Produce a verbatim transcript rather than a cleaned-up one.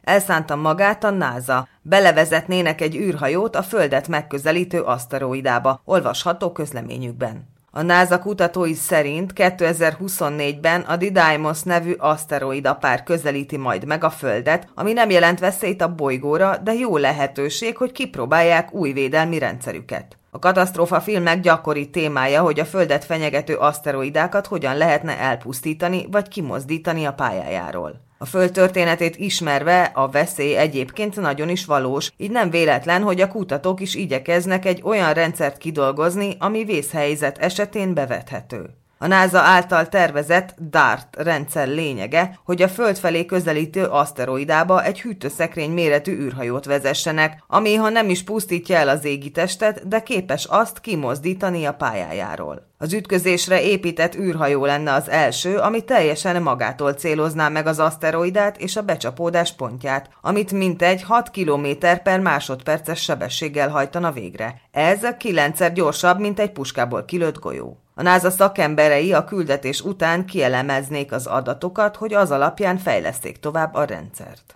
elszánta magát a NASA. Belevezetnének egy űrhajót a Földet megközelítő aszteroidába, olvasható közleményükben. A NASA kutatói szerint kétezer-huszonnégyben a Didymos nevű aszteroida pár közelíti majd meg a Földet, ami nem jelent veszélyt a bolygóra, de jó lehetőség, hogy kipróbálják új védelmi rendszerüket. A katasztrófa filmek gyakori témája, hogy a Földet fenyegető aszteroidákat hogyan lehetne elpusztítani vagy kimozdítani a pályájáról. A Föld történetét ismerve a veszély egyébként nagyon is valós, így nem véletlen, hogy a kutatók is igyekeznek egy olyan rendszert kidolgozni, ami vészhelyzet esetén bevethető. A NASA által tervezett DART rendszer lényege, hogy a Föld felé közelítő aszteroidába egy hűtőszekrény méretű űrhajót vezessenek, ami ha nem is pusztítja el az égitestet, de képes azt kimozdítani a pályájáról. Az ütközésre épített űrhajó lenne az első, ami teljesen magától célozná meg az aszteroidát és a becsapódás pontját, amit mintegy hat kilométer per másodperces sebességgel hajtana végre. Ez kilencszer gyorsabb, mint egy puskából kilőtt golyó. A NASA szakemberei a küldetés után kielemeznék az adatokat, hogy az alapján fejleszték tovább a rendszert.